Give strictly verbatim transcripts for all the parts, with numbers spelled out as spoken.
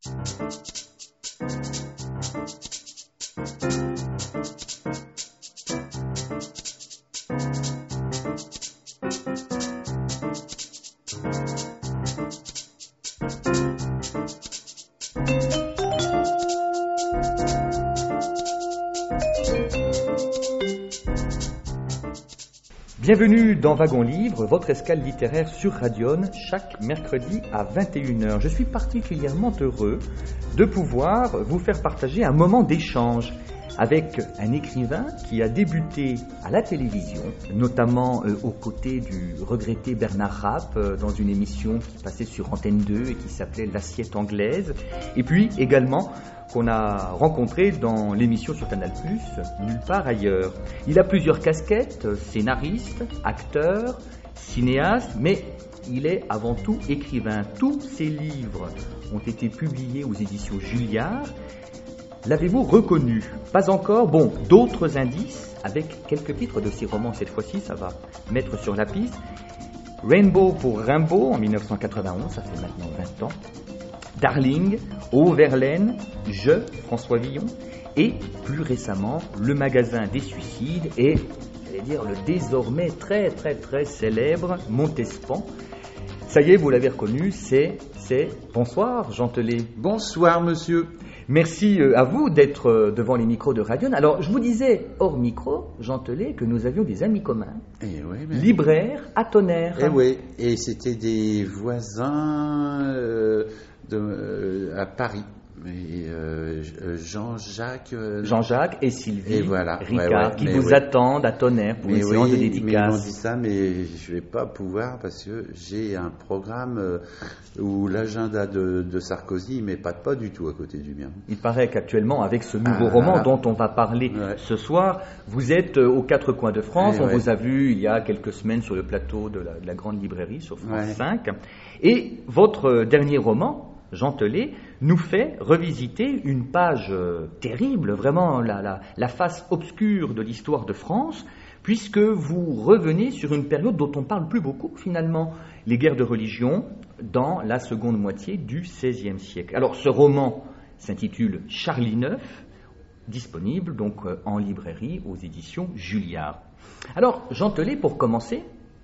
Bienvenue dans Wagon Livre, votre escale littéraire sur Radion, chaque mercredi à vingt et une heures. Je suis particulièrement heureux de pouvoir vous faire partager un moment d'échange avec un écrivain qui a débuté à la télévision, notamment euh, aux côtés du regretté Bernard Rapp, euh, dans une émission qui passait sur Antenne deux et qui s'appelait L'Assiette anglaise, et puis également qu'on a rencontré dans l'émission sur Canal plus, Nulle part ailleurs. Il a plusieurs casquettes, scénariste, acteur, cinéaste, mais il est avant tout écrivain. Tous ses livres ont été publiés aux éditions Julliard. L'avez-vous reconnu? Pas encore. Bon, d'autres indices, avec quelques titres de ses romans cette fois-ci, ça va mettre sur la piste. Rainbow pour Rimbaud en mille neuf cent quatre-vingt-onze, ça fait maintenant vingt ans. Darling, Au Verlaine, Je, François Villon, et plus récemment, Le Magasin des Suicides et, j'allais dire, le désormais très très très célèbre Montespan. Ça y est, vous l'avez reconnu, c'est, c'est... Bonsoir, Jean Telet. Bonsoir, monsieur. Merci à vous d'être devant les micros de Radion. Alors, je vous disais, hors micro, Jean Telet, que nous avions des amis communs. Eh oui, mais... Libraires à Tonnerre. Eh oui, et c'était des voisins euh, de, euh, à Paris. Et euh, Jean-Jacques... Euh, Jean-Jacques et Sylvie et voilà, Ricard, ouais, ouais, qui vous oui. attendent à Tonnerre pour mais une séance oui, de mais dédicace. ils m'ont dit ça, mais je ne vais pas pouvoir parce que j'ai un programme euh, où l'agenda de, de Sarkozy ne m'épate pas du tout à côté du mien. Il paraît qu'actuellement, avec ce nouveau ah, roman dont on va parler ouais. ce soir, vous êtes aux quatre coins de France. Eh on ouais. vous a vu il y a quelques semaines sur le plateau de la, de la Grande Librairie sur France ouais. cinq. Et votre dernier roman, Jean Telet, nous fait revisiter une page euh, terrible, vraiment la, la, la face obscure de l'histoire de France, puisque vous revenez sur une période dont on ne parle plus beaucoup finalement, les guerres de religion dans la seconde moitié du seizième siècle. Alors ce roman s'intitule Charlie neuf, disponible donc euh, en librairie aux éditions Julliard. Alors Jean Telet, pour commencer,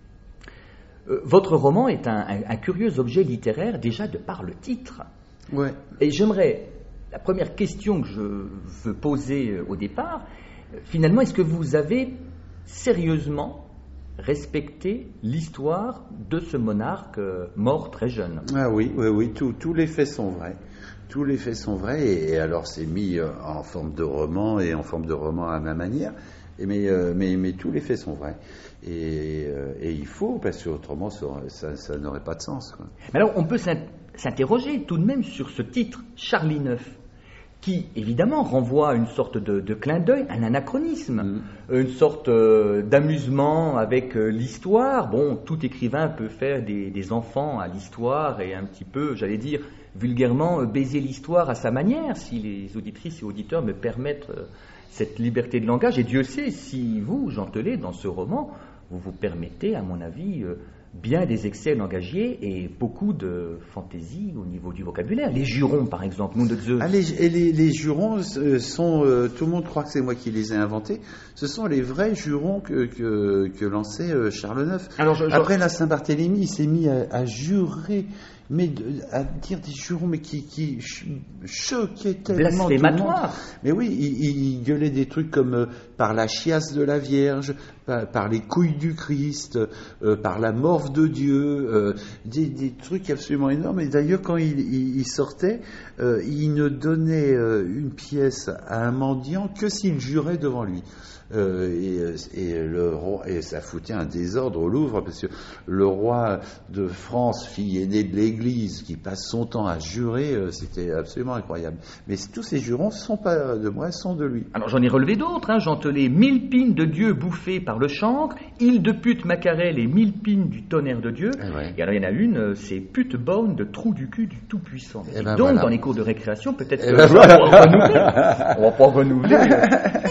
Euh, votre roman est un, un, un curieux objet littéraire déjà de par le titre. Ouais. Et j'aimerais, la première question que je veux poser euh, au départ, euh, finalement, est-ce que vous avez sérieusement respecté l'histoire de ce monarque euh, mort très jeune? Ah oui, oui, oui, tout, tous les faits sont vrais. Tous les faits sont vrais et, et alors c'est mis euh, en forme de roman et en forme de roman à ma manière. Et mais, euh, mais, mais tous les faits sont vrais. Et, euh, et il faut, parce qu'autrement ça, ça, ça n'aurait pas de sens, quoi. Mais alors on peut s'interroger tout de même sur ce titre, Charlie neuf, qui évidemment renvoie à une sorte de, de clin d'œil, un anachronisme, mmh. une sorte euh, d'amusement avec euh, l'histoire. Bon, tout écrivain peut faire des, des enfants à l'histoire et un petit peu, j'allais dire, vulgairement, euh, baiser l'histoire à sa manière, si les auditrices et auditeurs me permettent euh, cette liberté de langage. Et Dieu sait si vous, Jean Telet, dans ce roman, vous vous permettez, à mon avis, euh, bien des excès langagiers et beaucoup de fantaisie au niveau du vocabulaire. Les jurons, par exemple, nous de Zeus. Ah, les, et les, les jurons sont... Euh, tout le monde croit que c'est moi qui les ai inventés. Ce sont les vrais jurons que, que, que lançait euh, Charles neuf. Alors, je, Après je... la Saint-Barthélemy, il s'est mis à, à jurer, mais de, à dire des jurons, mais qui, qui choquaient tellement tout le monde. Mais oui, il, il gueulait des trucs comme euh, par la chiasse de la Vierge, par, par les couilles du Christ, euh, par la morve de Dieu, euh, des, des trucs absolument énormes. Et d'ailleurs, quand il, il, il sortait, euh, il ne donnait euh, une pièce à un mendiant que s'il jurait devant lui. Euh, et, et, le roi, et ça foutait un désordre au Louvre, parce que le roi de France, fille aînée de l'Église, qui passe son temps à jurer, euh, c'était absolument incroyable. Mais tous ces jurons ne sont pas de moi, sont de lui. Alors j'en ai relevé d'autres, hein, Jean Telet. Mille pines de Dieu bouffées par le chancre, île de pute Macarel et mille pines du tonnerre de Dieu. Eh ouais. Et alors il y en a une, c'est pute borne de trou du cul du Tout-Puissant. Eh ben donc voilà. Dans les cours de récréation, peut-être eh que ben on voilà. va pas renouveler. On va pas renouveler.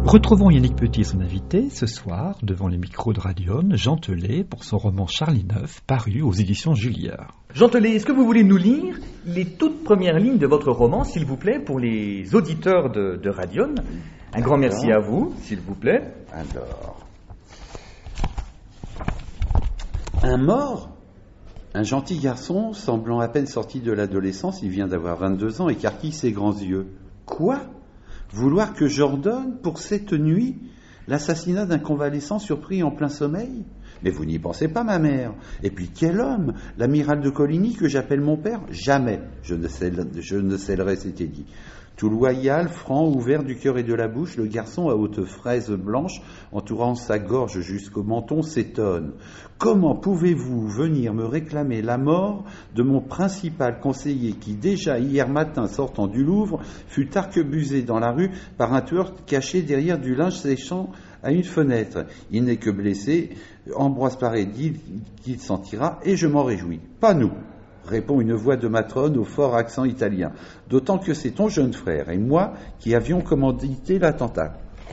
Retrouvons Yannick Petit et son invité ce soir devant les micros de Radion, Jean Telet, pour son roman Charlie neuf, paru aux éditions Julliard. Jean Telet, est-ce que vous voulez nous lire les toutes premières lignes de votre roman, s'il vous plaît, pour les auditeurs de, de Radion? Un grand merci à vous, s'il vous plaît. Alors, un mort, un gentil garçon, semblant à peine sorti de l'adolescence, il vient d'avoir vingt-deux ans, écarquille ses grands yeux. Quoi ? Vouloir que j'ordonne pour cette nuit l'assassinat d'un convalescent surpris en plein sommeil? Mais vous n'y pensez pas, ma mère. Et puis quel homme? L'amiral de Coligny que j'appelle mon père? Jamais je ne scelle- je ne scellerai, c'était dit. Tout loyal, franc, ouvert du cœur et de la bouche, le garçon à haute fraise blanche, entourant sa gorge jusqu'au menton, s'étonne. Comment pouvez-vous venir me réclamer la mort de mon principal conseiller qui, déjà hier matin sortant du Louvre, fut arquebusé dans la rue par un tueur caché derrière du linge séchant à une fenêtre? Il n'est que blessé. Ambroise Paré dit qu'il s'en tirera et je m'en réjouis. Pas nous, répond une voix de matrone au fort accent italien. D'autant que c'est ton jeune frère et moi qui avions commandité l'attentat. Quoi ?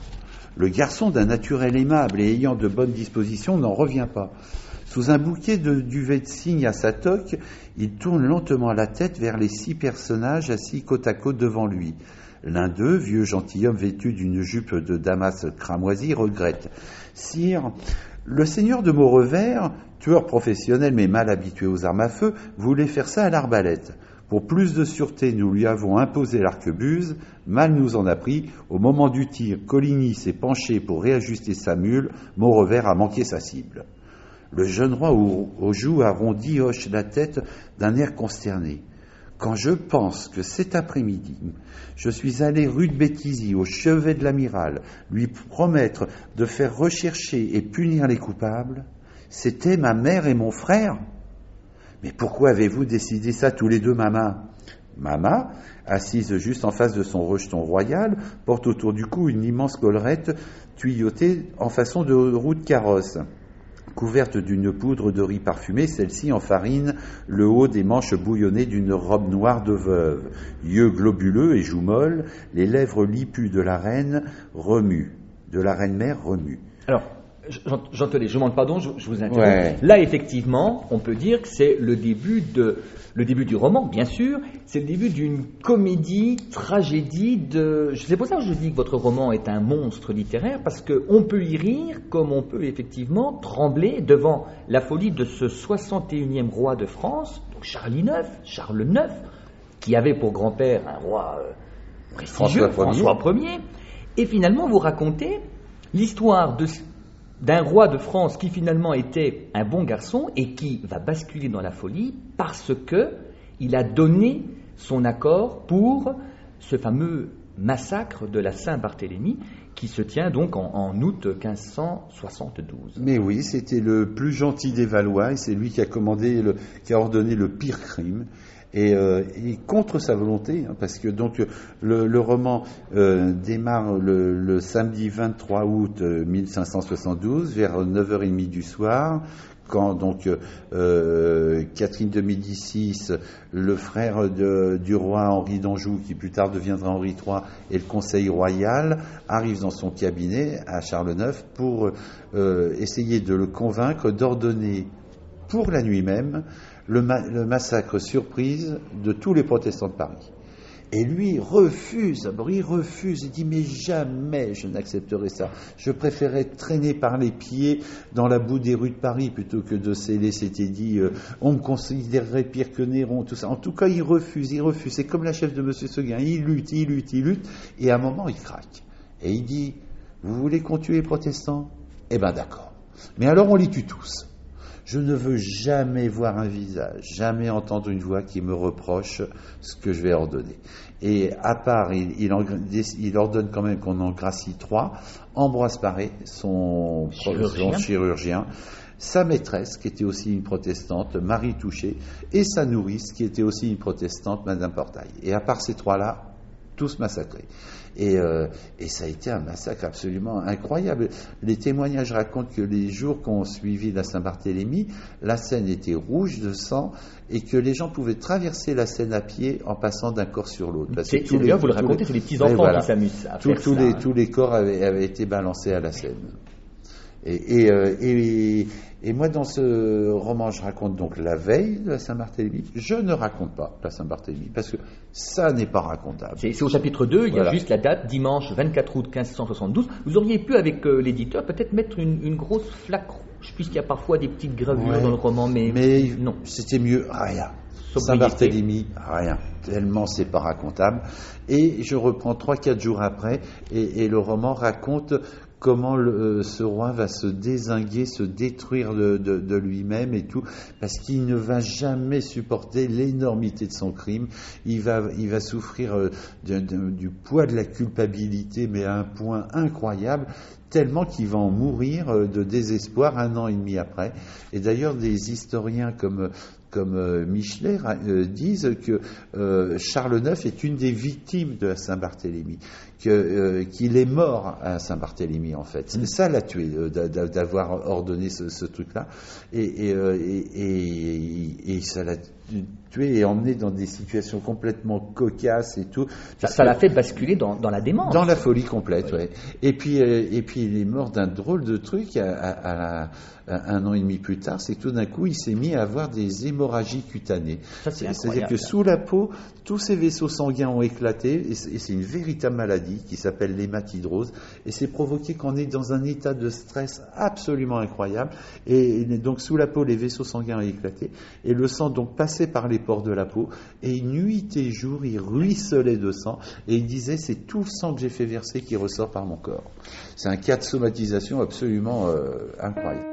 Le garçon, d'un naturel aimable et ayant de bonnes dispositions, n'en revient pas. Sous un bouquet de duvet de cygne à sa toque, il tourne lentement la tête vers les six personnages assis côte à côte devant lui. L'un d'eux, vieux gentilhomme vêtu d'une jupe de damas cramoisi, regrette. « Sire, le seigneur de Maurevert, tueur professionnel mais mal habitué aux armes à feu, voulait faire ça à l'arbalète. Pour plus de sûreté, nous lui avons imposé l'arquebuse. Mal nous en a pris. Au moment du tir, Coligny s'est penché pour réajuster sa mule. Maurevert a manqué sa cible. » Le jeune roi aux, aux joues arrondies hoche la tête d'un air consterné. « Quand je pense que cet après-midi, je suis allé rue de Béthisy, au chevet de l'amiral, lui promettre de faire rechercher et punir les coupables, c'était ma mère et mon frère. Mais pourquoi avez-vous décidé ça tous les deux, maman ? » Mama, assise juste en face de son rejeton royal, porte autour du cou une immense collerette tuyautée en façon de roue de carrosse. Couverte d'une poudre de riz parfumé, celle-ci enfarine le haut des manches bouillonnées d'une robe noire de veuve. Yeux globuleux et joues molles, les lèvres lipues de la reine remuent, de la reine-mère remuent. Alors, Jean Telet, je demande pardon, je, je vous interromps. Ouais. Là, effectivement, on peut dire que c'est le début de, le début du roman, bien sûr. C'est le début d'une comédie, tragédie de. C'est pour ça que je dis que votre roman est un monstre littéraire, parce qu'on peut y rire comme on peut effectivement trembler devant la folie de ce soixante et unième roi de France, donc Charlie neuf, Charles neuf, qui avait pour grand-père un roi euh, prestigieux, François Ier. Et finalement, vous racontez l'histoire de d'un roi de France qui finalement était un bon garçon et qui va basculer dans la folie parce que il a donné son accord pour ce fameux massacre de la Saint-Barthélemy qui se tient donc en, en août quinze cent soixante-douze. Mais oui, c'était le plus gentil des Valois et c'est lui qui a commandé, le, qui a ordonné le pire crime. Et, euh, et contre sa volonté, hein, parce que donc le, le roman euh, démarre le, le samedi vingt-trois août mille cinq cent soixante-douze vers neuf heures trente du soir, quand donc euh, Catherine de Médicis, le frère de, du roi Henri d'Anjou, qui plus tard deviendra Henri trois, et le Conseil royal arrivent dans son cabinet à Charles neuf pour euh, essayer de le convaincre d'ordonner pour la nuit même Le, ma- le massacre surprise de tous les protestants de Paris. Et lui refuse, d'abord il refuse, il dit mais jamais je n'accepterai ça. Je préférais traîner par les pieds dans la boue des rues de Paris plutôt que de sceller, c'était dit, euh, on me considérerait pire que Néron, tout ça. En tout cas il refuse, il refuse. C'est comme la chef de Monsieur Seguin, il lutte, il lutte, il lutte, et à un moment il craque. Et il dit, vous voulez qu'on tue les protestants ? Eh ben d'accord. Mais alors on les tue tous. Je ne veux jamais voir un visage, jamais entendre une voix qui me reproche ce que je vais ordonner. Et à part, il, il, en, il ordonne quand même qu'on en gracie trois. Ambroise Paré, son chirurgien. son chirurgien, sa maîtresse, qui était aussi une protestante, Marie Touchet, et sa nourrice, qui était aussi une protestante, Madame Portail. Et à part ces trois-là, tous massacrés. Et, euh, et ça a été un massacre absolument incroyable. Les témoignages racontent que les jours qu'ont suivi la Saint-Barthélemy, la Seine était rouge de sang et que les gens pouvaient traverser la Seine à pied en passant d'un corps sur l'autre. C'est d'ailleurs, vous le racontez, c'est les petits-enfants voilà, qui s'amusent à tout, faire tous ça. Les, tous les corps avaient, avaient été balancés à la Seine. Et, et, euh, et, et moi, dans ce roman, je raconte donc la veille de la Saint-Barthélemy. Je ne raconte pas la Saint-Barthélemy, parce que ça n'est pas racontable. C'est au chapitre deux, il y a voilà. juste la date, dimanche vingt-quatre août quinze cent soixante-douze. Vous auriez pu, avec euh, l'éditeur, peut-être mettre une, une grosse flaque rouge, puisqu'il y a parfois des petites gravures ouais, dans le roman, mais, mais non. C'était mieux, rien. Saint-Barthélemy, rien. Tellement c'est pas racontable. Et je reprends trois quatre jours après, et, et le roman raconte comment le, ce roi va se dézinguer, se détruire de, de, de lui-même et tout, parce qu'il ne va jamais supporter l'énormité de son crime. Il va, il va souffrir de, de, du poids de la culpabilité, mais à un point incroyable, tellement qu'il va en mourir de désespoir un an et demi après. Et d'ailleurs, des historiens comme comme euh, Michelet euh, disent que euh, Charles neuf est une des victimes de la Saint-Barthélemy, que, euh, qu'il est mort à Saint-Barthélemy en fait. C'est ça l'a tué, euh, d'avoir ordonné ce, ce truc-là, et, et, euh, et, et, et ça l'a tué et emmené dans des situations complètement cocasses et tout. Ça, ça l'a fait basculer dans, dans la démence. Dans la folie complète, oui. Ouais. Et puis, euh, et puis il est mort d'un drôle de truc à, à, à, la, à un an et demi plus tard, c'est que tout d'un coup il s'est mis à avoir des hémorragies cutanées. Ça, c'est C'est-à-dire que sous la peau, tous ces vaisseaux sanguins ont éclaté, et c'est une véritable maladie qui s'appelle l'hématidrose, et c'est provoqué qu'on est dans un état de stress absolument incroyable, et, et donc sous la peau les vaisseaux sanguins ont éclaté, et le sang donc passait par les pores de la peau, et nuit et jour il ruisselait de sang, et il disait c'est tout le sang que j'ai fait verser qui ressort par mon corps. C'est un cas de somatisation absolument euh, incroyable.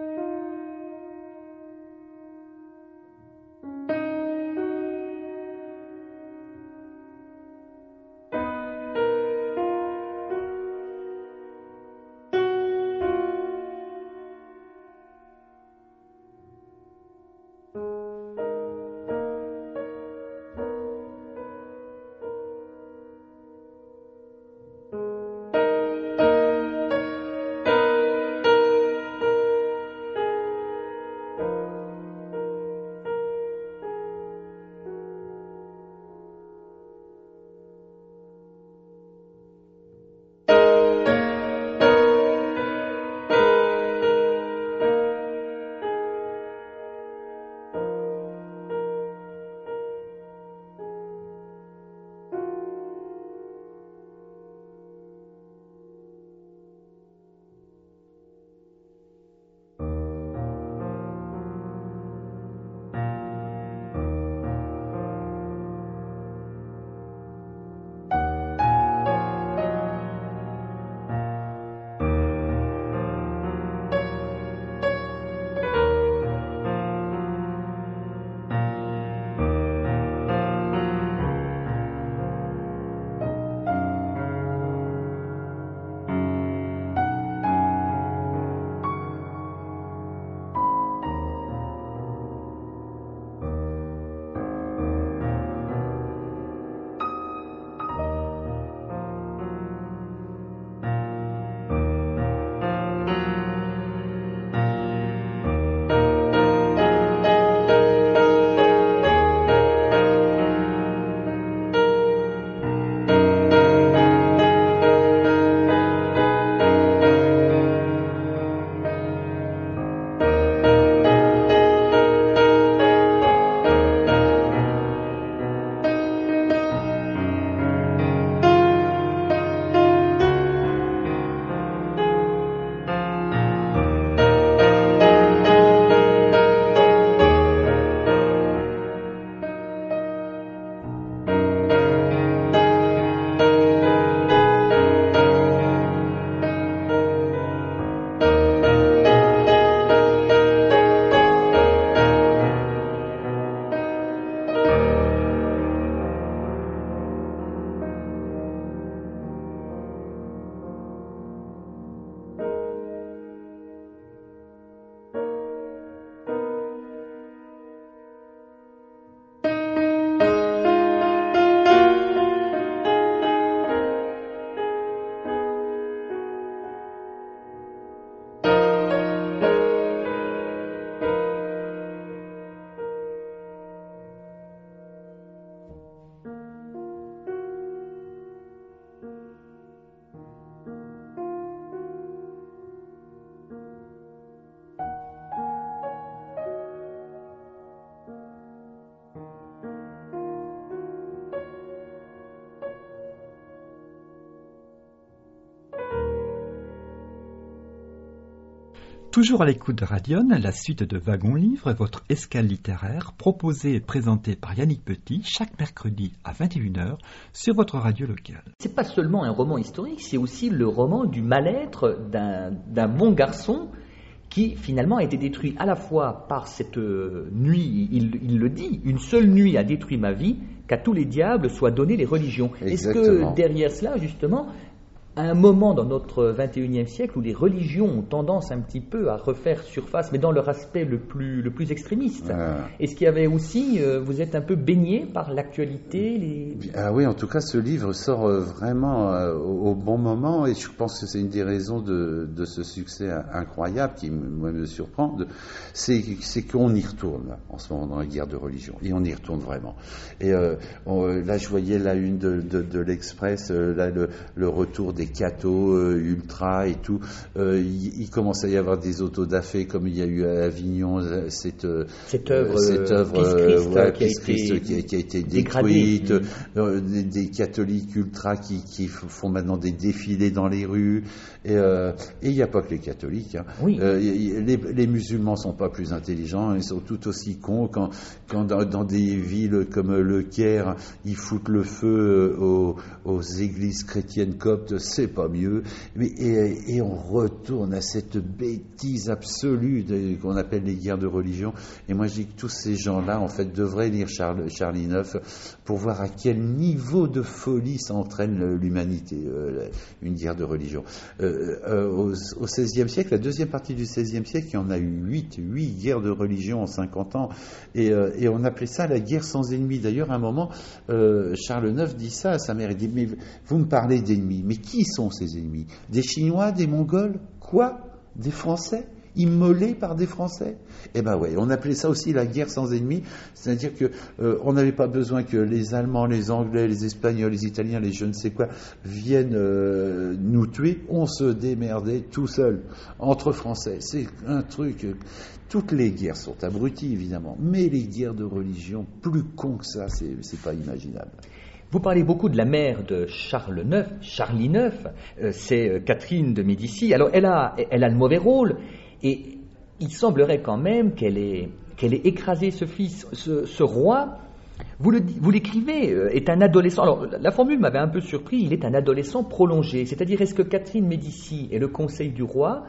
Toujours à l'écoute de Radion, la suite de Wagon Livre, votre escale littéraire, proposée et présentée par Yannick Petit, chaque mercredi à vingt et une heures sur votre radio locale. C'est pas seulement un roman historique, c'est aussi le roman du mal-être d'un, d'un bon garçon qui finalement a été détruit à la fois par cette nuit, il, il le dit, une seule nuit a détruit ma vie, qu'à tous les diables soient données les religions. Exactement. Est-ce que derrière cela, justement, à un moment dans notre vingt et unième siècle où les religions ont tendance un petit peu à refaire surface, mais dans leur aspect le plus, le plus extrémiste. Ah. Est-ce qu'il y avait aussi, euh, vous êtes un peu baigné par l'actualité les... Ah oui, en tout cas, ce livre sort euh, vraiment euh, au, au bon moment, et je pense que c'est une des raisons de, de ce succès incroyable qui moi, me surprend. De, c'est, c'est qu'on y retourne là, en ce moment dans la guerre de religion, et on y retourne vraiment. Et euh, on, là, je voyais la une de, de, de l'Express, euh, là, le, le retour des des cathos euh, ultra et tout. Euh, il, il commence à y avoir des autodafés comme il y a eu à Avignon cette cette œuvre, cette œuvre euh, ouais, qui, a été, qui, a, qui a été détruite. Euh, des, des catholiques ultra qui, qui font maintenant des défilés dans les rues. Et euh, et il n'y a pas que les catholiques. Hein. Oui. Euh, les, les musulmans sont pas plus intelligents. Ils sont tout aussi cons quand quand dans, dans des villes comme le Caire, ils foutent le feu aux, aux églises chrétiennes coptes. C'est pas mieux, mais, et, et on retourne à cette bêtise absolue de, qu'on appelle les guerres de religion. Et moi je dis que tous ces gens-là en fait devraient lire Charles, Charlie neuf pour voir à quel niveau de folie ça entraîne l'humanité, euh, une guerre de religion. Euh, euh, au, au seizième siècle, la deuxième partie du seizième siècle, il y en a eu huit, huit guerres de religion en cinquante ans, et, euh, et on appelait ça la guerre sans ennemis. D'ailleurs, à un moment, euh, Charles neuf dit ça à sa mère, il dit mais vous me parlez d'ennemis, mais qui sont ces ennemis? Des Chinois, des Mongols? Quoi? Des Français? Immolés par des Français? Eh ben ouais, on appelait ça aussi la guerre sans ennemis, c'est-à-dire que euh, on n'avait pas besoin que les Allemands, les Anglais, les Espagnols, les Italiens, les je ne sais quoi viennent euh, nous tuer. On se démerdait tout seul entre Français. C'est un truc. Euh, toutes les guerres sont abruties évidemment, mais les guerres de religion, plus con que ça, c'est, c'est pas imaginable. Vous parlez beaucoup de la mère de Charles neuf, Charlie neuf, euh, c'est euh, Catherine de Médicis. Alors elle a, elle a le mauvais rôle, et il semblerait quand même qu'elle ait, qu'elle ait écrasé ce fils, ce, ce roi. Vous, le, vous l'écrivez, euh, est un adolescent. Alors la formule m'avait un peu surpris, il est un adolescent prolongé. C'est-à-dire, est-ce que Catherine Médicis et le conseil du roi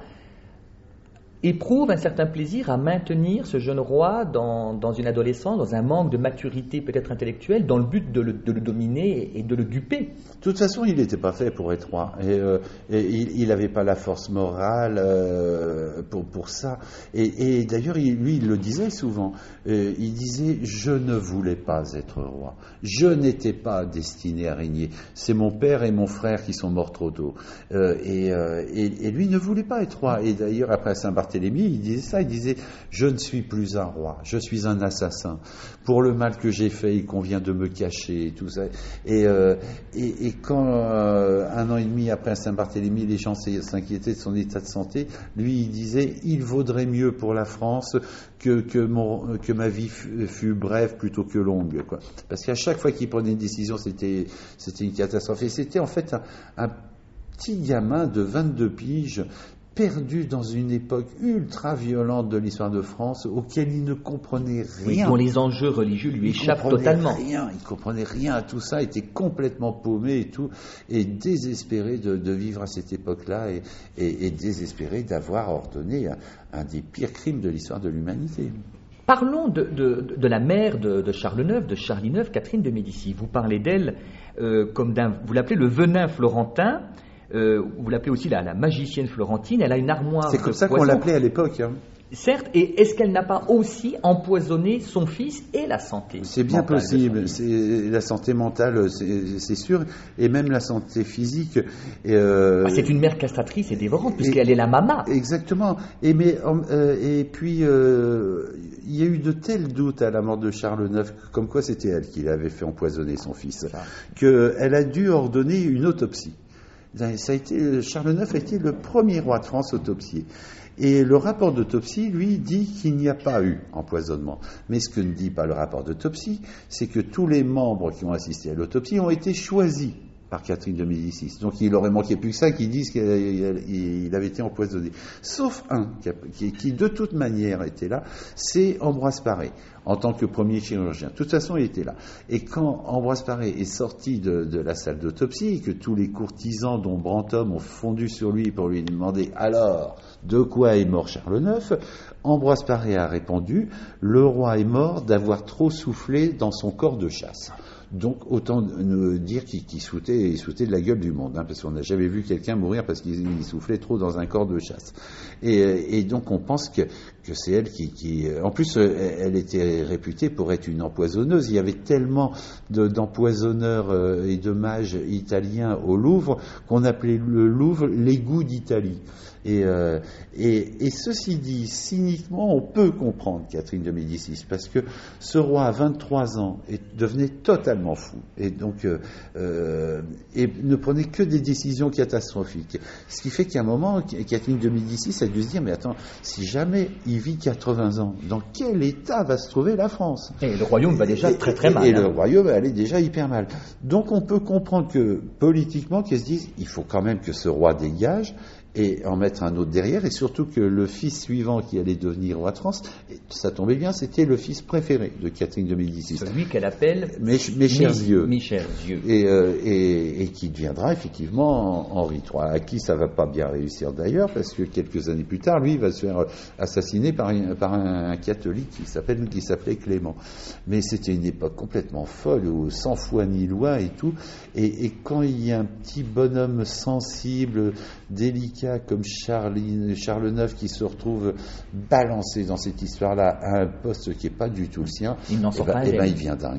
éprouve un certain plaisir à maintenir ce jeune roi dans, dans une adolescence, dans un manque de maturité peut-être intellectuelle, dans le but de le, de le dominer et de le duper? De toute façon, il n'était pas fait pour être roi. Et, euh, et il n'avait pas la force morale euh, pour, pour ça. Et, et d'ailleurs, il, lui, il le disait souvent. Euh, il disait « Je ne voulais pas être roi. Je n'étais pas destiné à régner. C'est mon père et mon frère qui sont morts trop tôt. Euh, » et, euh, et, et lui ne voulait pas être roi. Et d'ailleurs, après Saint-Barthélemy, il disait ça, il disait « Je ne suis plus un roi, je suis un assassin. Pour le mal que j'ai fait, il convient de me cacher. » et tout ça. Et, euh, et, et quand, euh, un an et demi après Saint-Barthélemy, les gens s'inquiétaient de son état de santé, lui, il disait « Il vaudrait mieux pour la France que, que, mon, que ma vie fût, fût brève plutôt que longue. » quoi. Parce qu'à chaque fois qu'il prenait une décision, c'était, c'était une catastrophe. Et c'était en fait un, un petit gamin de vingt-deux piges, perdu dans une époque ultra violente de l'histoire de France, auquel il ne comprenait rien. Oui, dont les enjeux religieux lui échappent totalement. Rien, il comprenait rien à tout ça, était complètement paumé et tout, et désespéré de, de vivre à cette époque-là, et, et, et désespéré d'avoir ordonné un, un des pires crimes de l'histoire de l'humanité. Parlons de, de, de la mère de, de Charles neuf, de Charlie neuf, Catherine de Médicis. Vous parlez d'elle euh, comme d'un, vous l'appelez le venin florentin. Euh, vous l'appelez aussi la, la magicienne florentine. Elle a une armoire. C'est comme ça poison. Qu'on l'appelait à l'époque. Hein. Certes, et est-ce qu'elle n'a pas aussi empoisonné son fils et la santé? C'est bien possible. C'est, la santé mentale, c'est, c'est sûr, et même la santé physique. Et euh, ah, c'est une mère castratrice et dévorante, puisqu'elle est la maman. Exactement. Et, mais, euh, et puis, euh, il y a eu de tels doutes à la mort de Charles neuf, comme quoi c'était elle qui l'avait fait empoisonner son fils, ah. qu'elle a dû ordonner une autopsie. Ça a été, Charles neuf a été le premier roi de France autopsié. Et le rapport d'autopsie, lui, dit qu'il n'y a pas eu empoisonnement. Mais ce que ne dit pas le rapport d'autopsie, c'est que tous les membres qui ont assisté à l'autopsie ont été choisis par Catherine de Médicis. Donc il aurait manqué plus que ça qu'ils disent qu'il il avait été empoisonné. Sauf un qui, qui de toute manière était là, c'est Ambroise Paré, en tant que premier chirurgien. De toute façon, il était là. Et quand Ambroise Paré est sorti de, de la salle d'autopsie, et que tous les courtisans, dont Brantôme, ont fondu sur lui pour lui demander « Alors, de quoi est mort Charles neuf ?» Ambroise Paré a répondu « Le roi est mort d'avoir trop soufflé dans son corps de chasse ». Donc, autant nous dire qu'il, qu'il souhaitait, il souhaitait de la gueule du monde, hein, parce qu'on n'a jamais vu quelqu'un mourir parce qu'il il soufflait trop dans un corps de chasse. Et, et donc, on pense que, que c'est elle qui, qui... En plus, elle était réputée pour être une empoisonneuse. Il y avait tellement de, d'empoisonneurs et de mages italiens au Louvre qu'on appelait le Louvre l'égout d'Italie. Et, euh, et, et ceci dit, cyniquement, on peut comprendre Catherine de Médicis, parce que ce roi à vingt-trois ans et devenait totalement fou, et donc euh, euh, et ne prenait que des décisions catastrophiques. Ce qui fait qu'à un moment, Catherine de Médicis a dû se dire, mais attends, si jamais il vit quatre-vingts ans, dans quel état va se trouver la France ? Et le royaume va déjà et, très très et, mal. Et hein. le royaume allait déjà hyper mal. Donc on peut comprendre que, politiquement, qu'ils se disent, il faut quand même que ce roi dégage, et en mettre un autre derrière, et surtout que le fils suivant qui allait devenir roi de France, et ça tombait bien, c'était le fils préféré de Catherine de Médicis. Celui qu'elle appelle Mes, mes chers mes, yeux. Mes chers yeux. Et, euh, et, et qui deviendra effectivement Henri trois, à qui ça va pas bien réussir d'ailleurs, parce que quelques années plus tard, lui, il va se faire assassiner par, une, par un, un catholique qui s'appelle, qui s'appelait Clément. Mais c'était une époque complètement folle, où sans foi ni loi et tout, et, et quand il y a un petit bonhomme sensible, délicat, comme Charlie, Charles neuf qui se retrouve balancé dans cette histoire-là à un poste qui n'est pas du tout le sien, il n'en sort et ben, pas et ben il devient dingue.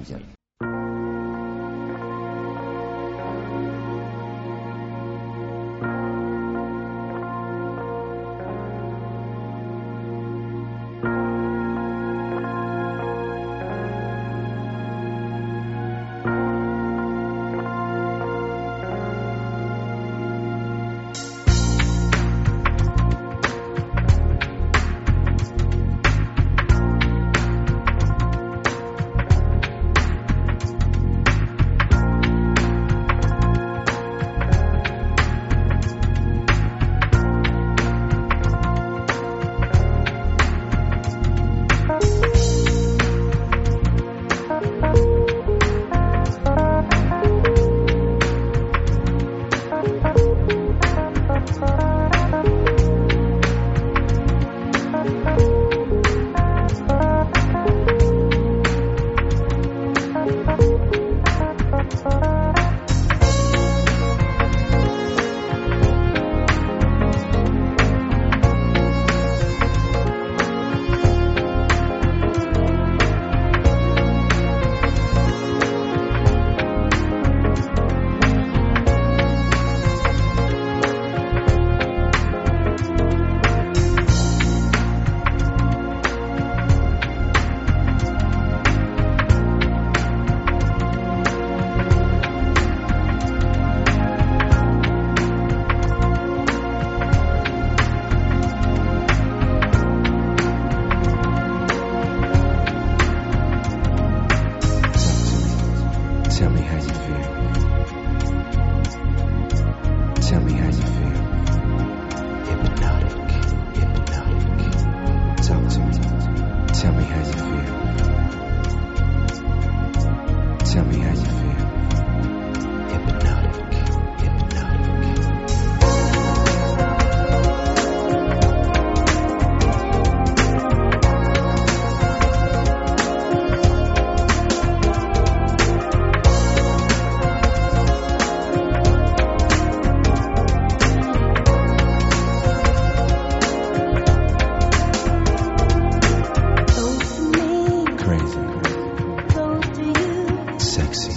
Sexy.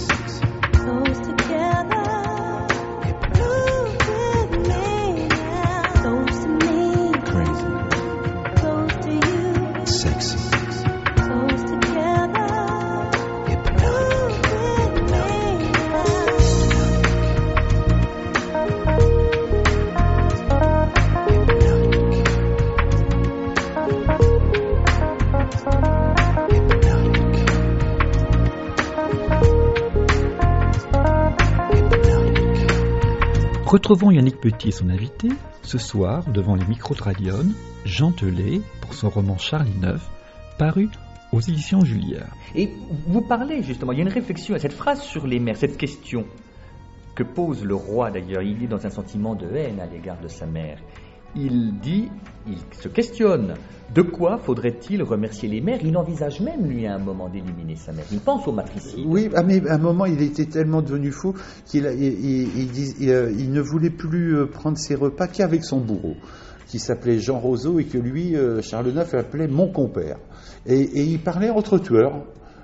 Retrouvons Yannick Petit et son invité, ce soir, devant les micros de Radion, Jean Telet, pour son roman Charlie neuf, paru aux éditions Julière. Et vous parlez justement, il y a une réflexion à cette phrase sur les mères, cette question que pose le roi d'ailleurs, il est dans un sentiment de haine à l'égard de sa mère. Il dit, il se questionne, de quoi faudrait-il remercier les mères? Il envisage même, lui, à un moment, d'éliminer sa mère. Il pense au matricide. Oui, mais à un moment, il était tellement devenu fou qu'il il, il, il, il, il ne voulait plus prendre ses repas qu'avec son bourreau, qui s'appelait Jean Roseau, et que lui, Charles neuf, appelait mon compère. Et, et il parlait entre tueurs.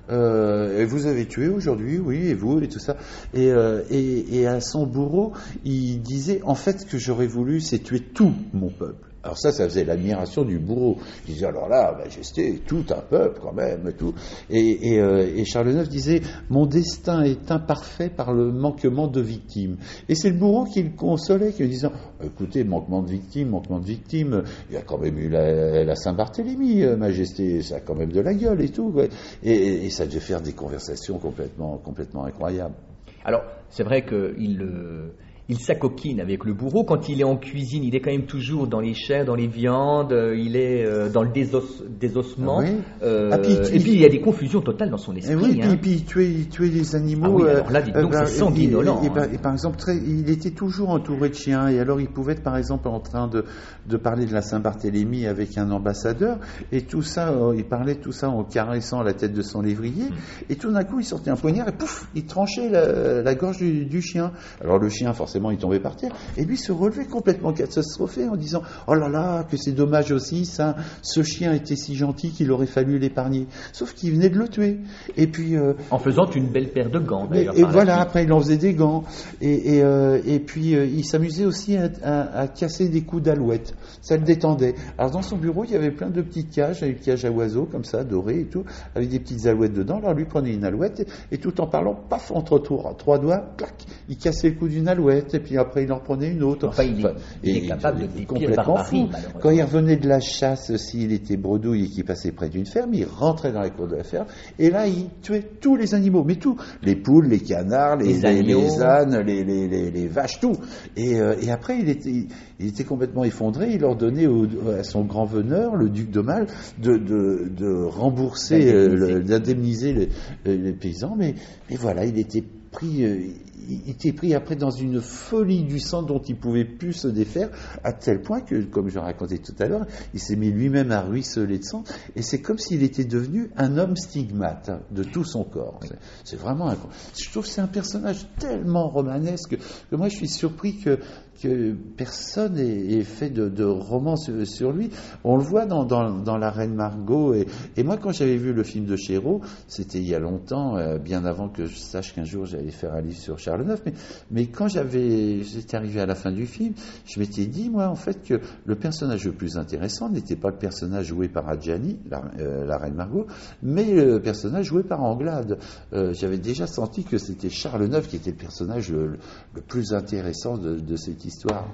Euh, et vous avez tué aujourd'hui, oui, et vous, et tout ça. Et, euh, et, et à son bourreau, il disait, en fait, ce que j'aurais voulu, c'est tuer tout mon peuple. Alors ça, ça faisait l'admiration du bourreau. Il disait, alors là, majesté, tout un peuple quand même, tout. Et, et, euh, et Charles neuf disait, mon destin est imparfait par le manquement de victimes. Et c'est le bourreau qui le consolait, qui lui disait, écoutez, manquement de victimes, manquement de victimes, il y a quand même eu la, la Saint-Barthélemy, majesté, ça a quand même de la gueule et tout. Ouais. Et, et ça devait faire des conversations complètement, complètement incroyables. Alors, c'est vrai qu'il... Euh... Il s'acoquine avec le bourreau. Quand il est en cuisine, il est quand même toujours dans les chairs, dans les viandes, il est euh, dans le désos, désossement. Oui. Euh, ah, puis, et puis il y a des confusions totales dans son esprit. Oui, hein. et puis tuer, tuer les animaux. Ah oui, alors là, dites donc, euh, c'est sanguinolent. Et, et, hein. et, et par exemple, très, il était toujours entouré de chiens, et alors il pouvait être par exemple en train de, de parler de la Saint-Barthélemy avec un ambassadeur, et tout ça, euh, il parlait tout ça en caressant la tête de son lévrier, mmh. et tout d'un coup il sortait un poignard et pouf, il tranchait la, la gorge du, du chien. Alors le chien, forcément, il tombait par terre, et lui se relevait complètement catastrophé en disant « Oh là là, que c'est dommage aussi, ça, ce chien était si gentil qu'il aurait fallu l'épargner. » Sauf qu'il venait de le tuer. Et puis... Euh, en faisant une belle paire de gants, d'ailleurs. Et, et voilà, après il en faisait des gants. Et, et, euh, et puis euh, il s'amusait aussi à, à, à casser des coups d'alouette. Ça le détendait. Alors dans son bureau, il y avait plein de petites cages, une cage à oiseaux, comme ça, dorées et tout, avec des petites alouettes dedans. Alors lui prenait une alouette, et, et tout en parlant, paf, entre trois, trois doigts, clac, il cassait le cou d'une alouette, et puis après il en reprenait une autre. Enfin, il est, enfin, il est capable de décrire complètement fou. Quand il revenait de la chasse, s'il était bredouille et qu'il passait près d'une ferme, il rentrait dans la cour de la ferme, et là il tuait tous les animaux, mais tout, les poules, les canards, les, les, les, les ânes, les, les, les, les vaches, tout. Et, euh, et après il était, il était complètement effondré. Il ordonnait au, à son grand veneur, le duc d'Aumale, de, de, de rembourser, d'indemniser, euh, d'indemniser les, les paysans, mais, mais voilà, il était pris, euh, il était pris après dans une folie du sang dont il ne pouvait plus se défaire, à tel point que, comme je racontais tout à l'heure, il s'est mis lui-même à ruisseler de sang, et c'est comme s'il était devenu un homme stigmate de tout son corps. C'est, c'est vraiment un... Je trouve que c'est un personnage tellement romanesque que moi je suis surpris que que personne ait fait de, de roman sur, sur lui. On le voit dans, dans, dans La Reine Margot, et, et moi quand j'avais vu le film de Chéreau, c'était il y a longtemps, euh, bien avant que je sache qu'un jour j'allais faire un livre sur Charles neuf, mais, mais quand j'avais, j'étais arrivé à la fin du film, je m'étais dit, moi, en fait, que le personnage le plus intéressant n'était pas le personnage joué par Adjani, la, euh, la Reine Margot, mais le personnage joué par Anglade. Euh, j'avais déjà senti que c'était Charles neuf qui était le personnage le, le plus intéressant de, de cette histoire.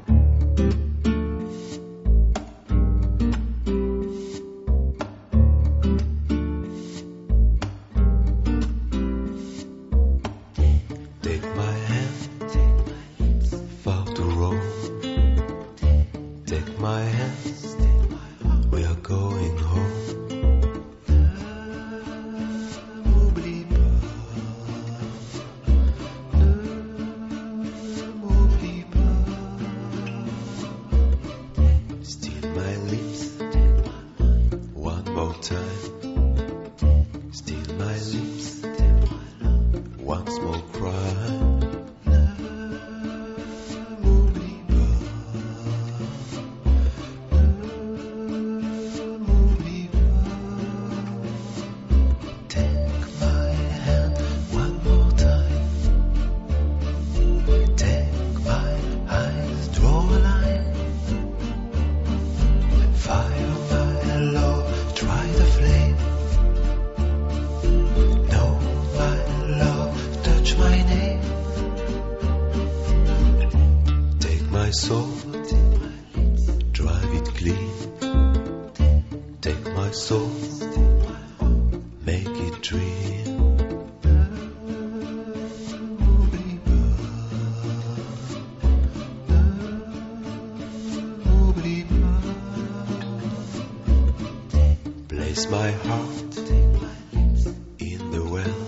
Place my heart in the well.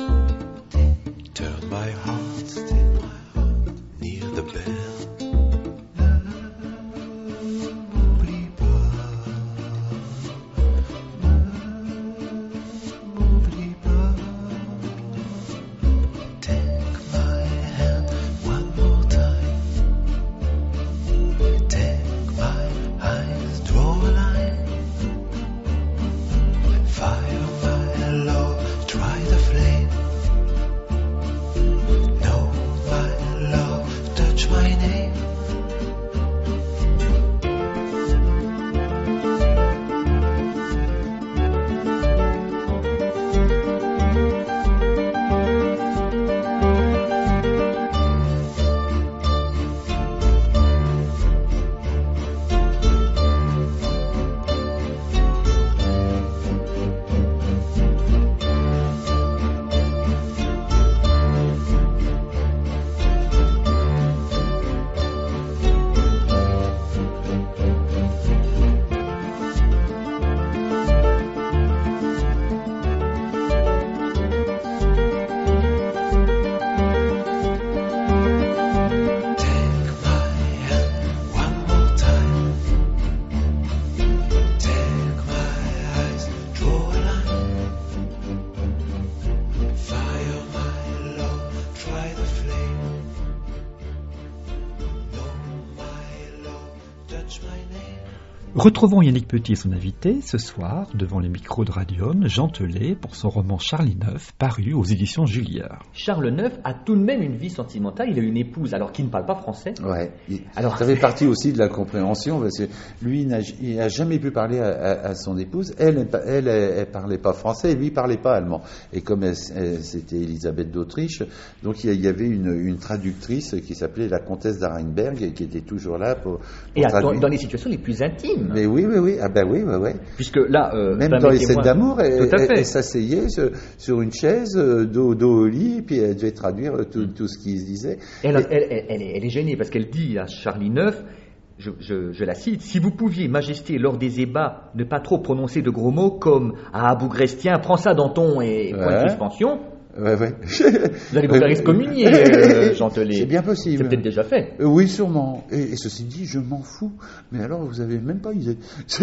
Turn my heart near the bell. Retrouvons Yannick Petit et son invité ce soir devant les micros de Radion, Jean Telet, pour son roman Charlie neuf, paru aux éditions Julliard. Charles neuf a tout de même une vie sentimentale. Il a une épouse, alors qui ne parle pas français. Ouais. Il, alors, ça fait partie aussi de la compréhension, parce que lui, il n'a, il n'a jamais pu parler à, à, à son épouse. Elle, elle, elle, elle parlait pas français, et lui, il parlait pas allemand. Et comme elle, elle, c'était Élisabeth d'Autriche, donc il y avait une, une traductrice qui s'appelait la comtesse d'Arenberg, et qui était toujours là pour, pour et traduire. Dans les situations les plus intimes. Mais oui, oui, oui. Ah ben oui, oui, oui. Puisque là, euh, même dans les scènes d'amour, elle, elle, elle s'asseyait sur, sur une chaise, dos, dos au lit, puis elle devait traduire tout, tout ce qu'il se disait. Elle, et... elle, elle, elle, est, elle est gênée parce qu'elle dit à Charlie neuf, je, je, je la cite, si vous pouviez, Majesté, lors des ébats, ne pas trop prononcer de gros mots comme à Abougrestien, prends ça dans ton et point ouais. de suspension. Ouais, ouais. Vous allez vous faire excommunier, euh, Jean Telet. C'est bien possible. C'est peut-être déjà fait. Euh, oui, sûrement. Et, et ceci dit, je m'en fous. Mais alors, vous avez même pas idée.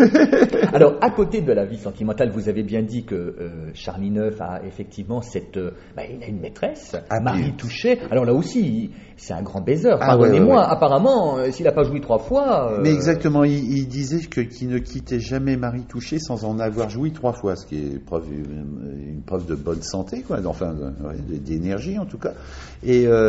Alors, à côté de la vie sentimentale, vous avez bien dit que euh, Charlie neuf a effectivement cette... Euh, bah, il a une maîtresse, ah, Marie puis... Touchet. Alors là aussi, c'est un grand baiser. Ah, pardonnez-moi, ouais, ouais, ouais. Apparemment, euh, s'il n'a pas joui trois fois... Euh... Mais exactement, il, il disait que, qu'il ne quittait jamais Marie Touchet sans en avoir joui trois fois, ce qui est preuve, une, une preuve de bonne santé, quoi. Enfin, d'énergie en tout cas, et euh,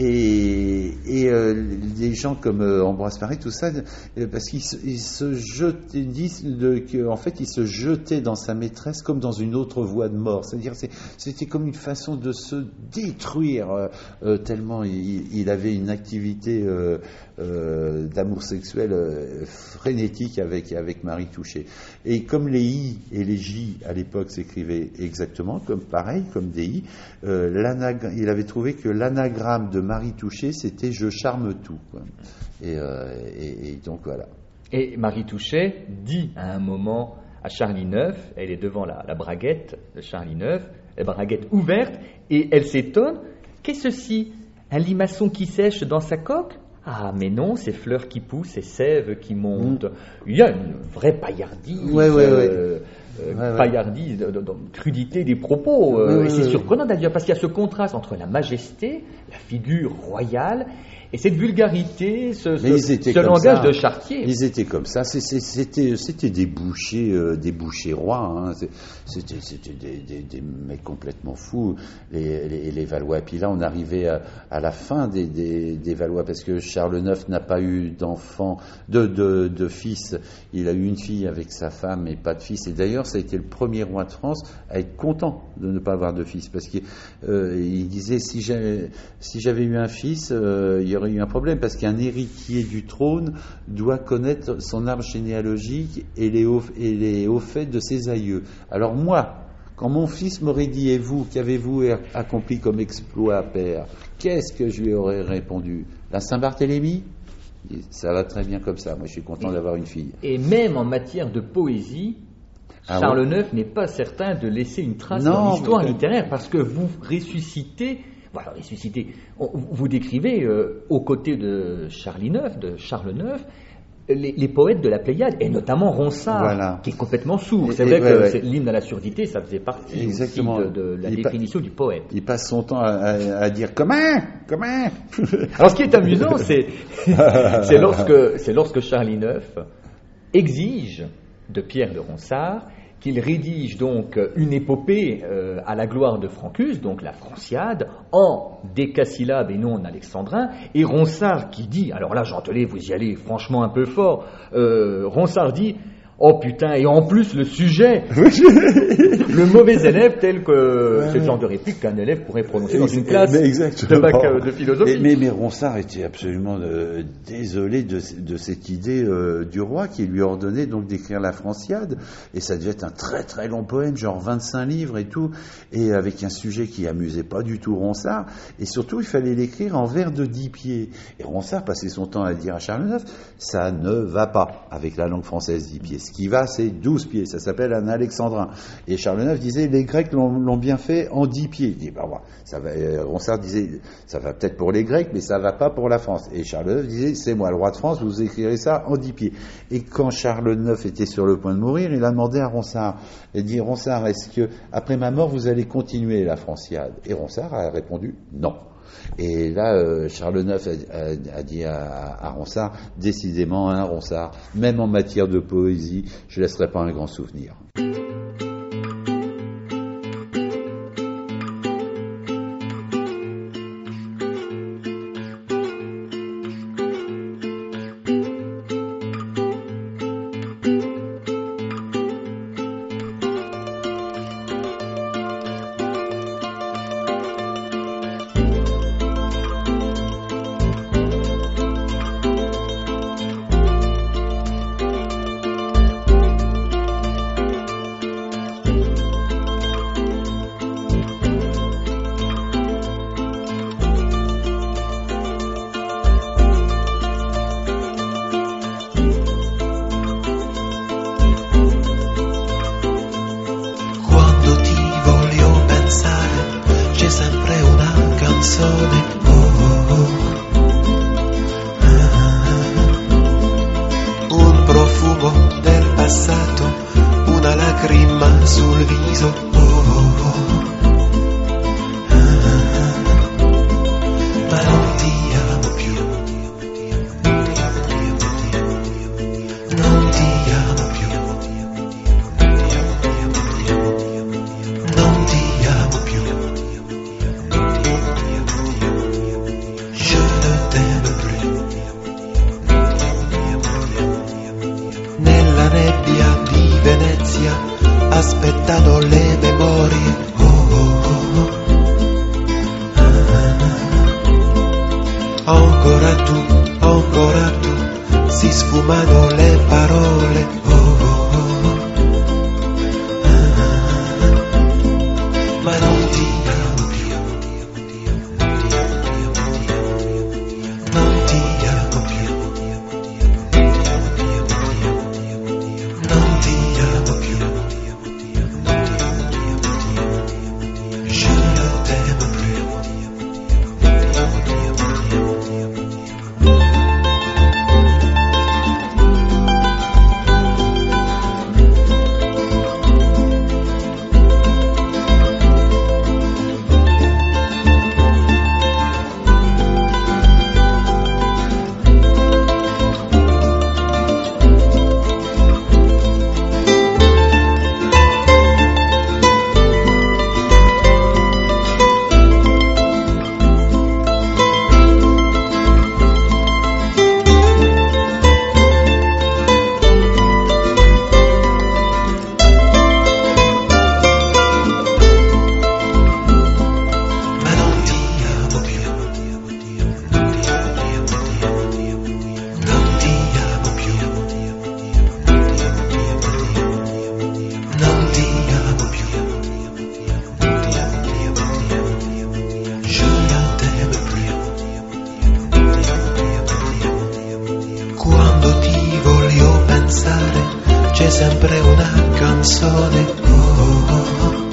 et, et euh, des gens comme euh, Ambroise Paré, tout ça, euh, parce qu'ils se, ils se jetaient, ils disent de, que, en fait, il se jetait dans sa maîtresse comme dans une autre voie de mort. C'est-à-dire, c'est, c'était comme une façon de se détruire euh, euh, tellement il, il avait une activité euh, euh, d'amour sexuel euh, frénétique avec avec Marie Touchet. Et comme les I et les J à l'époque s'écrivaient exactement comme pareil, comme des I. Euh, l'anag- il avait trouvé que l'anagramme de Marie Touchet, c'était « je charme tout ». Et, euh, et, et donc voilà. Et Marie Touchet dit à un moment à Charlie neuf, elle est devant la, la braguette de Charlie neuf, la braguette ouverte, et elle s'étonne. Qu'est-ce ceci ? Un limaçon qui sèche dans sa coque ? Ah, mais non, ces fleurs qui poussent, ces sèves qui montent. Mmh. Il y a une vraie paillardise. Ouais, ouais, ouais. Euh, Euh, ouais, paillardise, de, de, de, crudité des propos. Euh, oui, et c'est oui, surprenant d'ailleurs parce qu'il y a ce contraste entre la majesté, la figure royale, et cette vulgarité, ce, ce, ce langage ça. de Chartier. Ils étaient comme ça. C'est, c'est, c'était, c'était des bouchers, euh, des bouchers rois. Hein. C'était, c'était des, des, des mecs complètement fous, les, les, les Valois. Et puis là, on arrivait à, à la fin des, des, des Valois parce que Charles neuf n'a pas eu d'enfant, de, de, de fils. Il a eu une fille avec sa femme et pas de fils. Et d'ailleurs, ça a été le premier roi de France à être content de ne pas avoir de fils parce qu'il euh, il disait si j'avais, si j'avais eu un fils, euh, il y aurait eu un problème parce qu'un héritier du trône doit connaître son arbre généalogique et les hauts, et les hauts faits de ses aïeux. Alors moi, quand mon fils m'aurait dit « Et vous, qu'avez-vous accompli comme exploit, père ?» Qu'est-ce que je lui aurais répondu ? La Saint-Barthélemy ? Ça va très bien comme ça, moi je suis content et, d'avoir une fille. Et même en matière de poésie, Ah Charles neuf ouais. n'est pas certain de laisser une trace non, dans l'histoire mais... littéraire, parce que vous ressuscitez, voilà, ressuscitez, vous décrivez euh, aux côtés de Charles neuf, de Charles neuf, Les, les poètes de la Pléiade, et notamment Ronsard, voilà. qui est complètement sourd. C'est et, vrai et, que ouais, ouais. l'hymne à la surdité, ça faisait partie Exactement. aussi de, de la il définition pa- du poète. Il passe son temps à, à, à dire « Comment ? Comment ?» Alors ce qui est amusant, c'est, c'est, lorsque, c'est lorsque Charles neuf exige de Pierre de Ronsard qu'il rédige donc une épopée euh, à la gloire de Francus, donc la Franciade, en décasyllabes et non en alexandrin, et Ronsard qui dit, alors là Gentelet, vous y allez franchement un peu fort, euh, Ronsard dit, oh putain, et en plus le sujet, le mauvais élève tel que ouais, c'est le genre de réplique qu'un élève pourrait prononcer dans une classe de bac de philosophie. Mais, mais, mais Ronsard était absolument euh, désolé de, de cette idée euh, du roi qui lui ordonnait donc d'écrire la Franciade, et ça devait être un très très long poème, genre vingt-cinq livres et tout, et avec un sujet qui amusait pas du tout Ronsard, et surtout il fallait l'écrire en vers de dix pieds. Et Ronsard passait son temps à dire à Charles neuf, ça ne va pas avec la langue française dix pieds. Ce qui va, c'est douze pieds. Ça s'appelle un alexandrin. Et Charles neuf disait, les Grecs l'ont, l'ont bien fait en dix pieds. Il dit, bah, bah, ça va, euh, Ronsard disait, ça va peut-être pour les Grecs, mais ça va pas pour la France. Et Charles neuf disait, c'est moi, le roi de France, vous écrirez ça en dix pieds. Et quand Charles neuf était sur le point de mourir, il a demandé à Ronsard, il dit, Ronsard, est-ce que, après ma mort, vous allez continuer la Franciade? Et Ronsard a répondu, non. Et là, euh, Charles neuf a, a, a dit à, à Ronsard, décidément, hein, Ronsard, même en matière de poésie, je ne laisserai pas un grand souvenir. sempre una canzone canzone. Oh, oh, oh.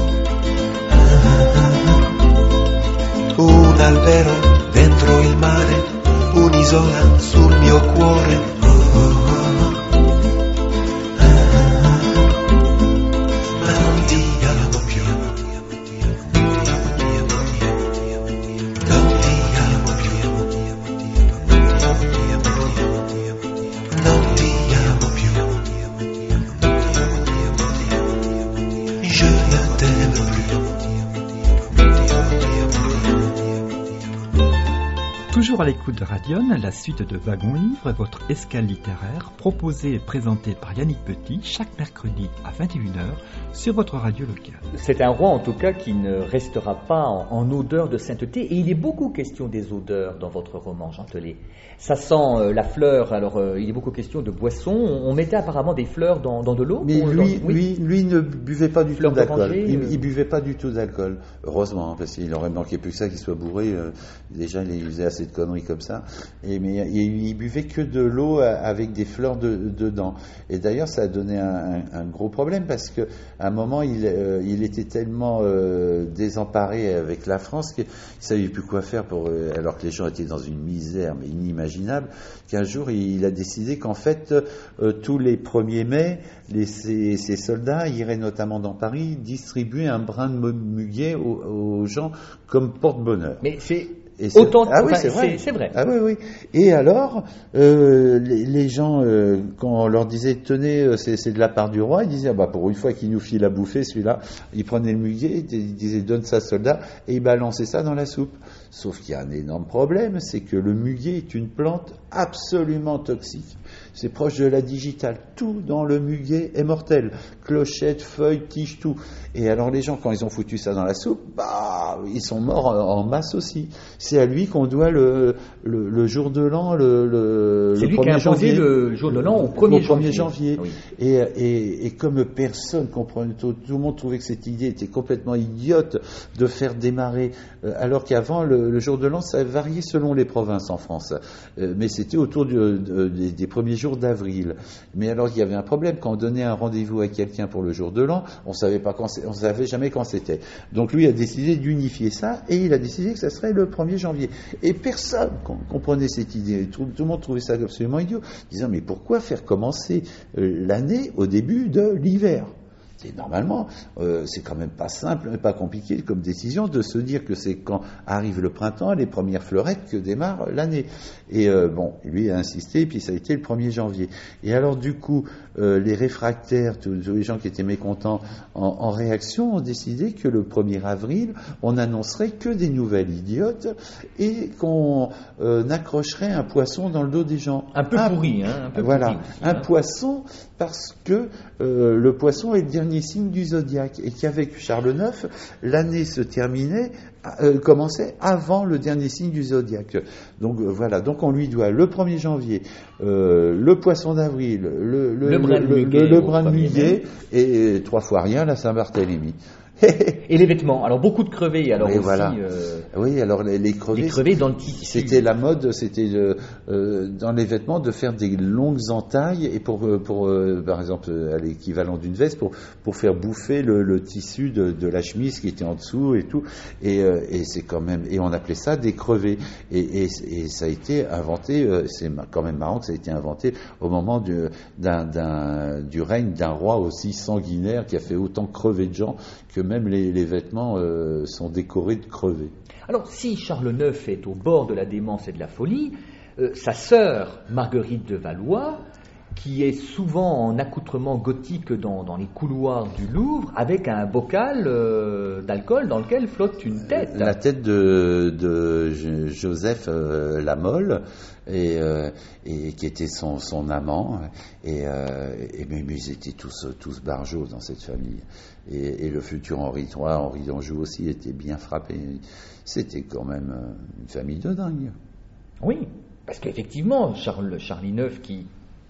Un albero dentro il mare, un'isola sul mio cuore. Oh, oh, oh. Ma non ti amo più, non ti amo più, non ti amo più, je ne t'aime plus. Toujours à l'écoute de Radion, la suite de Wagon Livre, votre escale littéraire, proposée et présentée par Yannick Petit chaque mercredi à vingt et une heures sur votre radio locale. C'est un roi en tout cas qui ne restera pas en, en odeur de sainteté, et il est beaucoup question des odeurs dans votre roman, Jean Telet. Ça sent euh, la fleur, alors euh, il est beaucoup question de boissons, on, on mettait apparemment des fleurs dans, dans de l'eau. Mais on, lui, dans, oui. lui, lui ne buvait pas du fleurs tout d'alcool, d'oranger, il, euh... il buvait pas du tout d'alcool, heureusement, parce qu'il aurait manqué plus que ça qu'il soit bourré, euh, déjà il faisait assez de conneries comme ça, et, mais il, il buvait que de l'eau avec des fleurs de, dedans, et d'ailleurs ça a donné un, un, un gros problème, parce qu'à un moment il, euh, il était tellement euh, désemparé avec la France qu'il ne savait plus quoi faire, pour, euh, alors que les gens étaient dans une misère mais inimaginable, qu'un jour il a décidé qu'en fait euh, tous les premiers mai les, ces, ces soldats iraient notamment dans Paris distribuer un brin de muguet aux, aux gens comme porte-bonheur. Mais c'est Et c'est, autant ah oui, enfin, c'est vrai. C'est, c'est vrai. Ah oui, oui. Et alors, euh, les, les gens, euh, quand on leur disait tenez, c'est, c'est de la part du roi, ils disaient ah bah pour une fois qu'il nous file à bouffer, celui-là, ils prenaient le muguet, ils disaient donne ça soldat, et ils balançaient ça dans la soupe. Sauf qu'il y a un énorme problème, c'est que le muguet est une plante absolument toxique. C'est proche de la digitale. Tout dans le muguet est mortel. Clochettes, feuilles, tiges, tout. Et alors les gens, quand ils ont foutu ça dans la soupe, bah, ils sont morts en masse aussi. C'est à lui qu'on doit le, le, le jour de l'an, le, le, c'est le lui qui a imposé le jour de l'an au premier janvier. janvier. Oui. Et, et, et comme personne comprenait, tout, tout le monde trouvait que cette idée était complètement idiote de faire démarrer, euh, alors qu'avant le, le jour de l'an, ça variait selon les provinces en France. Euh, mais c'était autour du, de, des, des premiers jours d'avril. Mais alors il y avait un problème, quand on donnait un rendez-vous à quelqu'un pour le jour de l'an, on savait pas quand on savait jamais quand c'était. Donc lui a décidé d'unifier ça, et il a décidé que ça serait le premier janvier. Et personne comprenait cette idée. Tout, tout le monde trouvait ça absolument idiot, disant mais pourquoi faire commencer euh, l'année au début de l'hiver? C'est normalement, euh, c'est quand même pas simple, mais pas compliqué comme décision de se dire que c'est quand arrive le printemps, les premières fleurettes, que démarre l'année. Et euh, bon, lui a insisté, puis ça a été le premier janvier. Et alors du coup, euh, les réfractaires, tous, tous les gens qui étaient mécontents en, en réaction, ont décidé que le premier avril, on n'annoncerait que des nouvelles idiotes et qu'on euh, accrocherait un poisson dans le dos des gens. Un peu un, pourri, hein, un peu voilà, pourri. Un hein. poisson, parce que euh, le poisson est le dernier signe du zodiaque, et qu'avec Charles neuf, l'année se terminait, euh, commençait avant le dernier signe du zodiaque. Donc euh, voilà, donc on lui doit le premier janvier, euh, le poisson d'avril, le, le, le brin de le, muguet, le, le brin de muguet et, et trois fois rien, la Saint-Barthélemy. Et les vêtements, alors beaucoup de crevés, alors oui, aussi. Voilà. Euh, oui, alors les, les crevés. Les crevés dans le tissu. C'était la mode, c'était euh, euh, dans les vêtements de faire des longues entailles, et pour, pour euh, par exemple, à l'équivalent d'une veste, pour pour faire bouffer le, le tissu de, de la chemise qui était en dessous et tout. Et, euh, et c'est quand même, et on appelait ça des crevés. Et, et, et ça a été inventé, euh, c'est quand même marrant que ça a été inventé au moment du, d'un, d'un, du règne d'un roi aussi sanguinaire qui a fait autant crever de gens que même les, les vêtements euh, sont décorés de crevés. Alors, si Charles neuf est au bord de la démence et de la folie, euh, sa sœur, Marguerite de Valois, qui est souvent en accoutrement gothique dans, dans les couloirs du Louvre, avec un bocal euh, d'alcool dans lequel flotte une tête. La tête de, de Joseph euh, Lamolle, et, euh, et qui était son, son amant, et, euh, et mais, mais ils étaient tous, tous barjots dans cette famille. Et, et le futur Henri trois, Henri d'Anjou aussi, était bien frappé. C'était quand même une famille de dingue. Oui, parce qu'effectivement, Charles, Charlie neuf, qui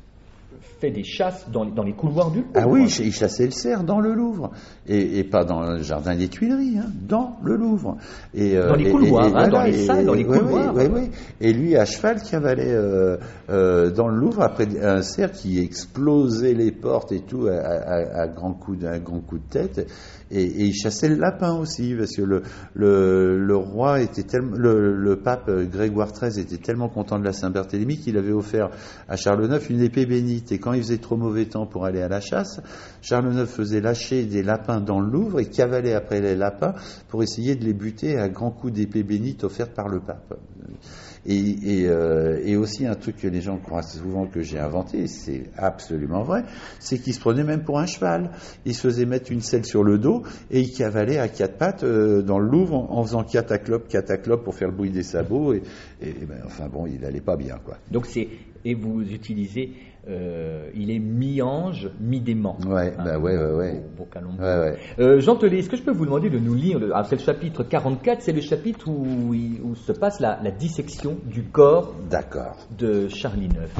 fait des chasses dans, dans les couloirs du Louvre. Ah oui, il chassait le cerf dans le Louvre, et, et pas dans le jardin des Tuileries, hein, dans le Louvre. Et, dans les couloirs, et, et, hein, voilà, dans les salles, et, dans les ouais, couloirs. Oui, oui, oui. Et lui, à cheval, cavalait euh, euh, dans le Louvre après un cerf qui explosait les portes et tout à, à, à grands coups de, à grands coups de tête. Et, et il chassait le lapin aussi, parce que le, le, le roi était tellement, le, le pape Grégoire treize était tellement content de la Saint-Barthélemy qu'il avait offert à Charles neuf une épée bénite. Et quand il faisait trop mauvais temps pour aller à la chasse, Charles neuf faisait lâcher des lapins dans le Louvre et cavalait après les lapins pour essayer de les buter à grands coups d'épée bénite offerte par le pape. Et, et, euh, et aussi un truc que les gens croient souvent que j'ai inventé, c'est absolument vrai, c'est qu'il se prenait même pour un cheval. Il se faisait mettre une selle sur le dos et il cavalait à quatre pattes euh, dans le Louvre en, en faisant cataclope, cataclope pour faire le bruit des sabots. Et, et, et ben, enfin bon, il allait pas bien, quoi. Donc c'est et vous utilisez, euh, il est mi-ange, mi-dément. Ouais, hein, bah ouais, ouais, ouais. Beau, beau calembour. Ouais, ouais. Euh, Jean Telet, est-ce que je peux vous demander de nous lire le, ah, c'est le chapitre quarante-quatre, c'est le chapitre où, où se passe la, la dissection du corps D'accord. de Charlie neuf.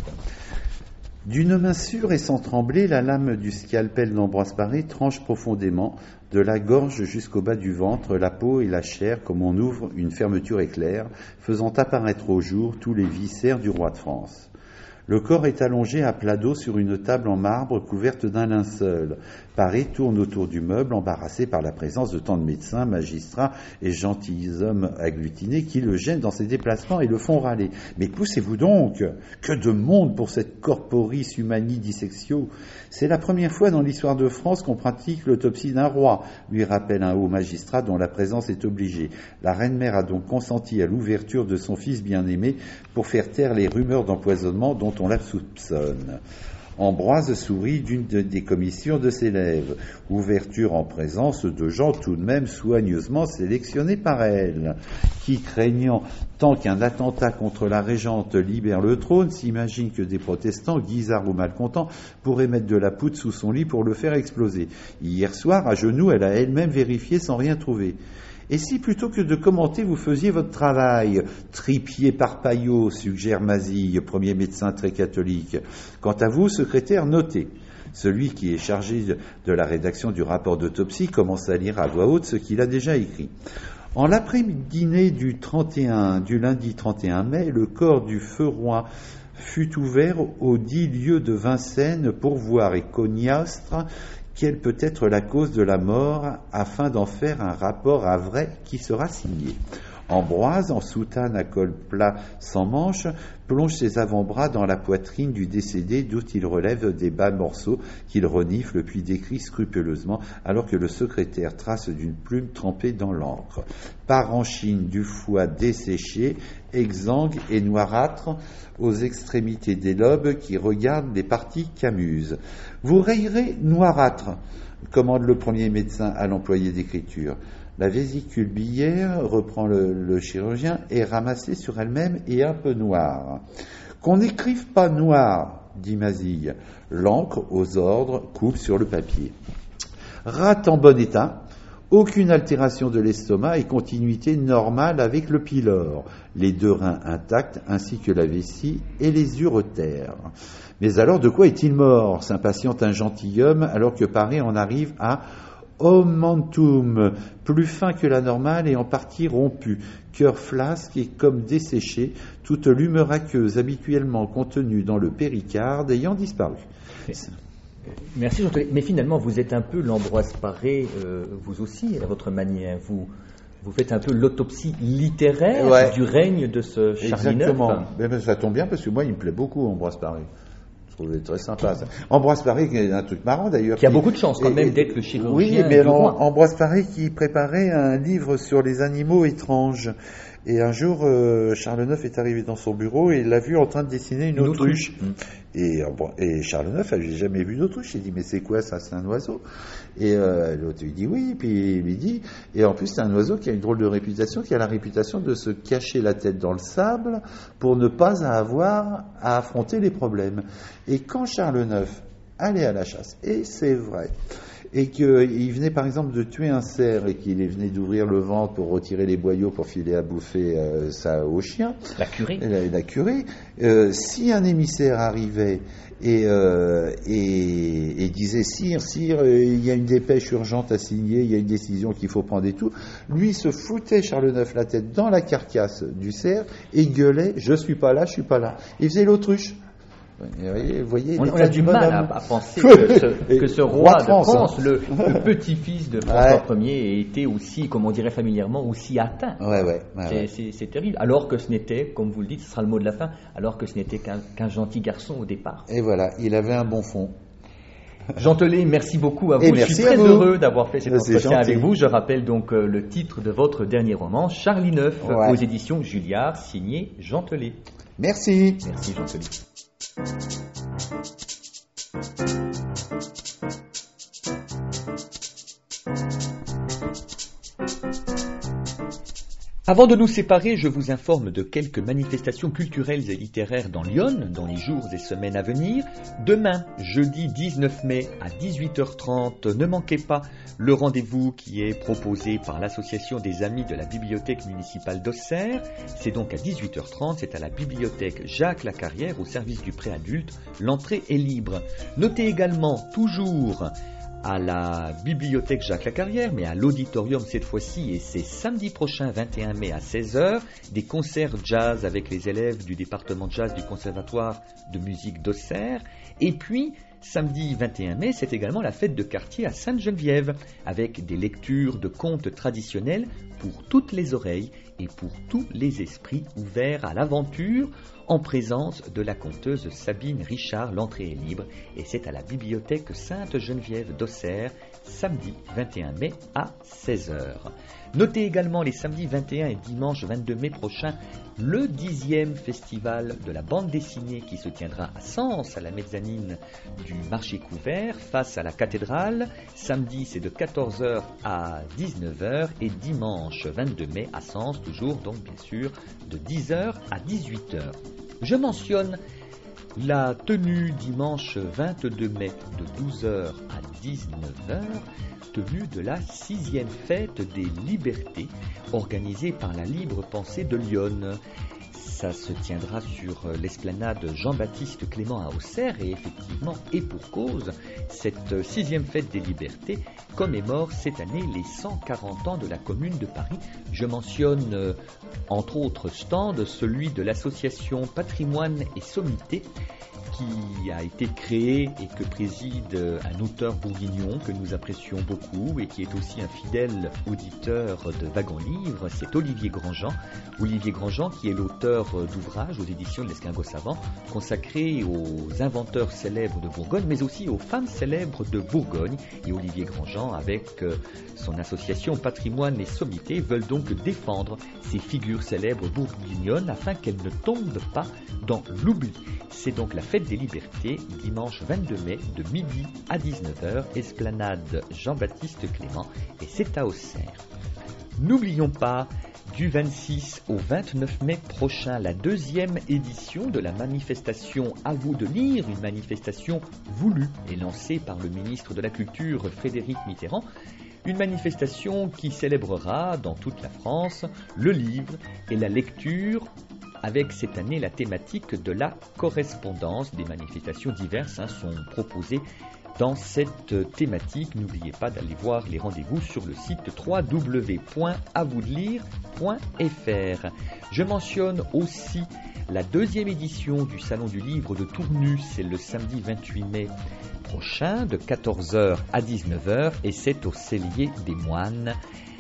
D'une main sûre et sans trembler, la lame du scalpel d'Ambroise Paré tranche profondément, de la gorge jusqu'au bas du ventre, la peau et la chair, comme on ouvre une fermeture éclair, faisant apparaître au jour tous les viscères du roi de France. Le corps est allongé à plat dos sur une table en marbre couverte d'un linceul. Paré tourne autour du meuble, embarrassé par la présence de tant de médecins, magistrats et gentilshommes agglutinés qui le gênent dans ses déplacements et le font râler. Mais poussez-vous donc! Que de monde pour cette corporis humani dissectio! C'est la première fois dans l'histoire de France qu'on pratique l'autopsie d'un roi, lui rappelle un haut magistrat dont la présence est obligée. La reine-mère a donc consenti à l'ouverture de son fils bien-aimé pour faire taire les rumeurs d'empoisonnement dont on la soupçonne. Ambroise sourit d'une des commissions de ses lèvres. Ouverture en présence de gens tout de même soigneusement sélectionnés par elle, qui, craignant tant qu'un attentat contre la régente libère le trône, s'imaginent que des protestants, guisards ou malcontents, pourraient mettre de la poudre sous son lit pour le faire exploser. Hier soir, à genoux, elle a elle-même vérifié sans rien trouver. Et si, plutôt que de commenter, vous faisiez votre travail, tripier par Payot, suggère Mazille, premier médecin très catholique. Quant à vous, secrétaire, notez. Celui qui est chargé de la rédaction du rapport d'autopsie commence à lire à voix haute ce qu'il a déjà écrit. En l'après-midi du trente et un, du lundi trente et un mai, le corps du feu roi fut ouvert aux dix lieues de Vincennes pour voir et cognostre quelle peut être la cause de la mort, afin d'en faire un rapport à vrai qui sera signé. Ambroise, en soutane à col plat sans manches, plonge ses avant-bras dans la poitrine du décédé, d'où il relève des bas morceaux qu'il renifle puis décrit scrupuleusement, alors que le secrétaire trace d'une plume trempée dans l'encre. Parenchine du foie desséché, exsangue et noirâtre, aux extrémités des lobes qui regardent les parties qu'amusent. Vous rayerez noirâtre, commande le premier médecin à l'employé d'écriture. La vésicule biliaire, reprend le, le chirurgien, est ramassée sur elle-même et un peu noire. Qu'on n'écrive pas noir, dit Mazille. L'encre, aux ordres, coupe sur le papier. Rate en bon état, aucune altération de l'estomac et continuité normale avec le pylore, les deux reins intacts ainsi que la vessie et les uretères. Mais alors de quoi est-il mort, s'impatiente un gentilhomme, alors que Paré en arrive à omentum, plus fin que la normale et en partie rompu, cœur flasque et comme desséché, toute l'humeur aqueuse habituellement contenue dans le péricarde ayant disparu. Merci, mais finalement vous êtes un peu l'Ambroise Paré, euh, vous aussi, à votre manière, vous... Vous faites un peu l'autopsie littéraire ouais. du règne de ce Charlie neuf. Exactement. Mais ça tombe bien parce que moi, il me plaît beaucoup, Ambroise Paré. Je trouvais très sympa ça. Ambroise Paré, qui est un truc marrant d'ailleurs. Qui a beaucoup de chance quand et, même d'être le chirurgien. Oui, mais alors, Ambroise Paré qui préparait un livre sur les animaux étranges. Et un jour, euh, Charles neuf est arrivé dans son bureau et il l'a vu en train de dessiner une, une autruche. autruche. Mmh. Et, et Charles neuf n'avait jamais vu d'autruche. Il dit, mais c'est quoi ça? C'est un oiseau. Et euh, l'autre lui dit oui, puis il lui dit, et en plus c'est un oiseau qui a une drôle de réputation, qui a la réputation de se cacher la tête dans le sable pour ne pas avoir à affronter les problèmes. Et quand Charles neuf allait à la chasse, et c'est vrai, et qu'il venait par exemple de tuer un cerf et qu'il venait d'ouvrir le ventre pour retirer les boyaux pour filer à bouffer euh, ça au chien, la curée, la, la curée euh, si un émissaire arrivait et, euh, et, et disait sire, sire, euh, il y a une dépêche urgente à signer, il y a une décision qu'il faut prendre et tout, lui se foutait Charles neuf la tête dans la carcasse du cerf et gueulait je suis pas là, je suis pas là. Il faisait l'autruche. Vous voyez, vous voyez, on, on a du mal à, à penser que ce, que ce roi, roi de France, France hein. le, le petit-fils de François ouais. Ier, ait été aussi, comme on dirait familièrement, aussi atteint. Ouais, ouais, ouais, c'est, ouais. C'est, c'est terrible. Alors que ce n'était, comme vous le dites, ce sera le mot de la fin, alors que ce n'était qu'un, qu'un gentil garçon au départ. Et voilà, il avait un bon fond. Jean Telet, merci beaucoup à vous. Et Je suis très heureux d'avoir fait cet c'est entretien gentil. avec vous. Je rappelle donc euh, le titre de votre dernier roman, Charlie neuf, ouais. aux éditions Julliard, signé Jean Telet. Merci. Merci Jean Telet. Avant de nous séparer, je vous informe de quelques manifestations culturelles et littéraires dans Lyon dans les jours et semaines à venir. Demain, jeudi dix-neuf mai à dix-huit heures trente, ne manquez pas le rendez-vous qui est proposé par l'association des amis de la bibliothèque municipale d'Auxerre. C'est donc à dix-huit heures trente, c'est à la bibliothèque Jacques Lacarrière au service du préadulte. L'entrée est libre. Notez également toujours à la bibliothèque Jacques Lacarrière, mais à l'auditorium cette fois-ci, et c'est samedi prochain, vingt et un mai à seize heures, des concerts jazz avec les élèves du département jazz du Conservatoire de musique d'Auxerre. Et puis, samedi vingt et un mai, c'est également la fête de quartier à Sainte-Geneviève, avec des lectures de contes traditionnels pour toutes les oreilles et pour tous les esprits ouverts à l'aventure, en présence de la conteuse Sabine Richard. L'entrée est libre et c'est à la bibliothèque Sainte-Geneviève d'Auxerre, samedi vingt et un mai à seize heures. Notez également les samedis vingt et un et dimanche vingt-deux mai prochains le dixième festival de la bande dessinée qui se tiendra à Sens, à la mezzanine du marché couvert, face à la cathédrale. Samedi, c'est de quatorze heures à dix-neuf heures et dimanche vingt-deux mai à Sens, toujours donc bien sûr de dix heures à dix-huit heures. Je mentionne la tenue dimanche vingt-deux mai de douze heures à dix-neuf heures, tenue de la sixième fête des libertés organisée par la Libre Pensée de Lyon. Ça se tiendra sur l'esplanade Jean-Baptiste Clément à Auxerre et effectivement, et pour cause, cette sixième fête des libertés commémore cette année les cent quarante ans de la Commune de Paris. Je mentionne euh, entre autres stands celui de l'association Patrimoine et Sommité qui a été créé et que préside un auteur bourguignon que nous apprécions beaucoup et qui est aussi un fidèle auditeur de Wagon Livre, c'est Olivier Grandjean. Olivier Grandjean qui est l'auteur d'ouvrages aux éditions de l'Escargot Savant consacrés aux inventeurs célèbres de Bourgogne mais aussi aux femmes célèbres de Bourgogne. Et Olivier Grandjean avec son association Patrimoine et Sommité veulent donc défendre ces figures célèbres bourguignonnes afin qu'elles ne tombent pas dans l'oubli. C'est donc la fête des libertés, dimanche vingt-deux mai, de midi à dix-neuf heures, esplanade Jean-Baptiste Clément, et c'est à Auxerre. N'oublions pas, du vingt-six au vingt-neuf mai prochain, la deuxième édition de la manifestation À vous de lire, une manifestation voulue et lancée par le ministre de la Culture Frédéric Mitterrand. Une manifestation qui célébrera dans toute la France le livre et la lecture, avec cette année la thématique de la correspondance. Des manifestations diverses hein, sont proposées dans cette thématique. N'oubliez pas d'aller voir les rendez-vous sur le site w w w point a vous de lire point f r. Je mentionne aussi la deuxième édition du Salon du Livre de Tournu, c'est le samedi vingt-huit mai prochain de quatorze heures à dix-neuf heures et c'est au Cellier des Moines.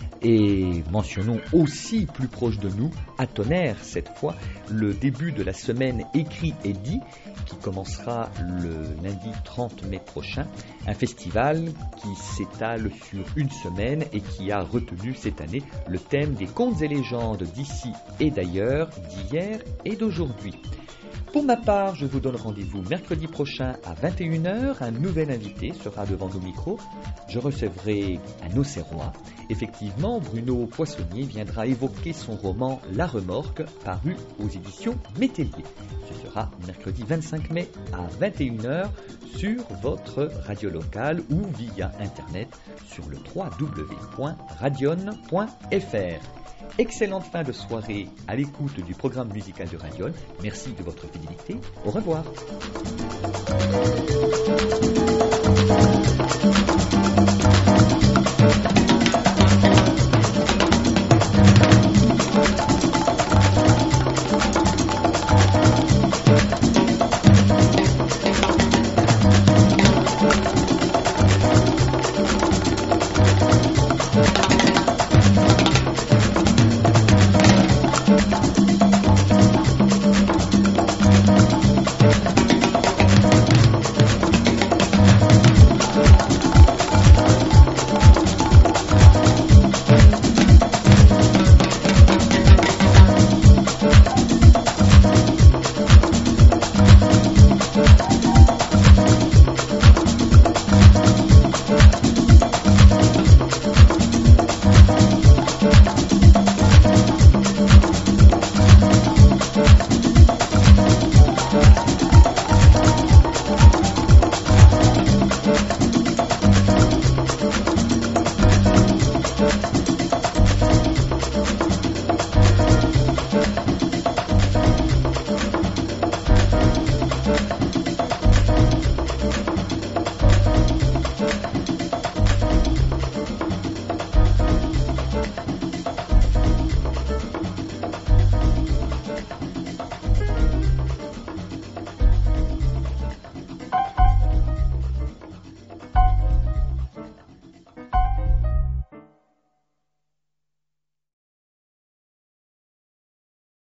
Et mentionnons aussi, plus proche de nous, à Tonnerre cette fois, le début de la semaine écrit et dit, qui commencera le lundi trente mai prochain, un festival qui s'étale sur une semaine et qui a retenu cette année le thème des contes et légendes d'ici et d'ailleurs, d'hier et d'aujourd'hui. Pour ma part, je vous donne rendez-vous mercredi prochain à vingt et une heures. Un nouvel invité sera devant nos micros. Je recevrai un Auxerrois. Effectivement, Bruno Poissonnier viendra évoquer son roman La Remorque, paru aux éditions Métellier. Ce sera mercredi vingt-cinq mai à vingt et une heures sur votre radio locale ou via Internet sur le w w w point radion point f r. Excellente fin de soirée à l'écoute du programme musical de Radion. Merci de votre fidélité. Au revoir.